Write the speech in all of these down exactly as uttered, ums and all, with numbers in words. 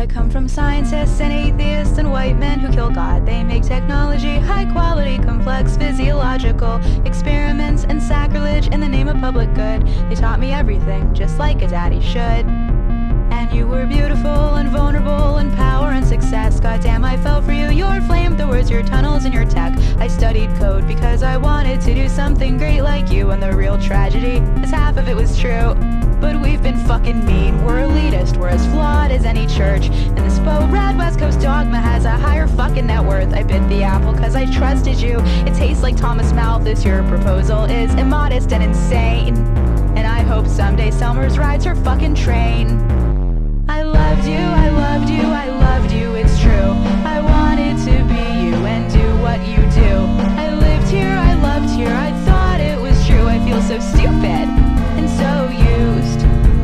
come from scientists and atheists and white men who kill God. They make technology high quality, complex, physiological experiments and sacrilege in the name of public good. They taught me everything, just like a daddy should. And you were beautiful and vulnerable and power and success. Goddamn, I fell for you, your flamethrowers, your tunnels and your tech. I studied code because I wanted to do something great like you. And the real tragedy is half of it was true. But we've been fucking mean, we're elitist, we're as flawed as any church. And this faux rad West Coast dogma has a higher fucking net worth. I bit the apple cause I trusted you. It tastes like Thomas Malthus, your proposal is immodest and insane. And I hope someday Selmers rides her fucking train. I loved you, I loved you, I loved you, it's true. I wanted to be you and do what you do. I lived here, I loved here, I thought it was true. I feel so stupid and so used.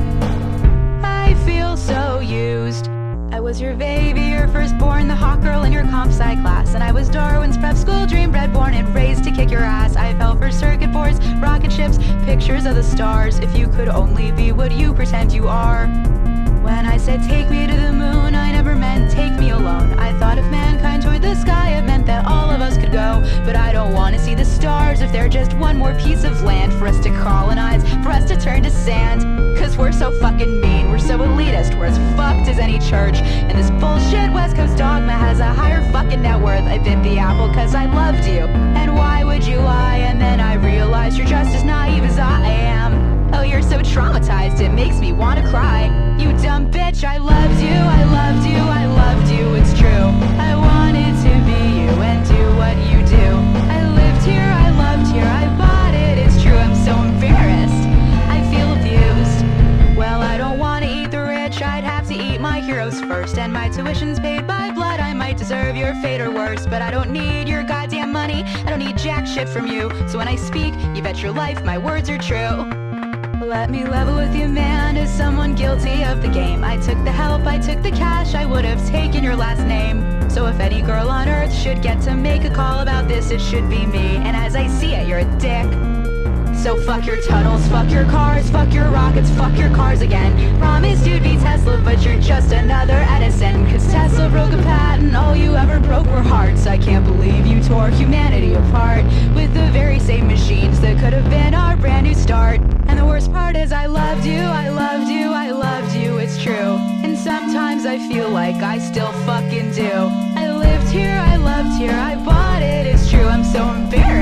I feel so used. I was your baby, your firstborn, the hot girl in your comp sci class. And I was Darwin's prep school dream, bred, born, and raised to kick your ass. I fell for circuit boards, rocket ships, pictures of the stars. If you could only be what you pretend you are. When I said take me to the moon, I never meant take me alone. I thought if mankind toured the sky, it meant that all of us could go. But I don't want to see the stars if they're just one more piece of land for us to colonize, for us to turn to sand. Cause we're so fucking mean, we're so elitist, we're as fucked as any church. And this bullshit West Coast dogma has a higher fucking net worth. I bit the apple cause I loved you. And why would you lie? And then I realized you're just as naive as I am. Oh, you're so traumatized, it makes me wanna cry. You dumb bitch, I loved you, I loved you, I loved you, it's true. I wanted to be you and do what you do. I lived here, I loved here, I bought it, it's true. I'm so embarrassed, I feel abused. Well, I don't wanna eat the rich, I'd have to eat my heroes first. And my tuition's paid by blood, I might deserve your fate or worse. But I don't need your goddamn money, I don't need jack shit from you. So when I speak, you bet your life my words are true. Let me level with you, man, as someone guilty of the game. I took the help, I took the cash, I would have taken your last name. So if any girl on earth should get to make a call about this, it should be me. And as I see it, you're a dick. So fuck your tunnels, fuck your cars, fuck your rockets, fuck your cars again. You promised you'd be Tesla, but you're just another Edison. Cause Tesla broke a patent, all you ever broke were hearts. I can't believe you tore humanity apart with the very same machines that could have been our brand new start. And the worst part is I loved you, I loved you, I loved you, it's true. And sometimes I feel like I still fucking do. I lived here, I loved here, I bought it, it's true. I'm so embarrassed.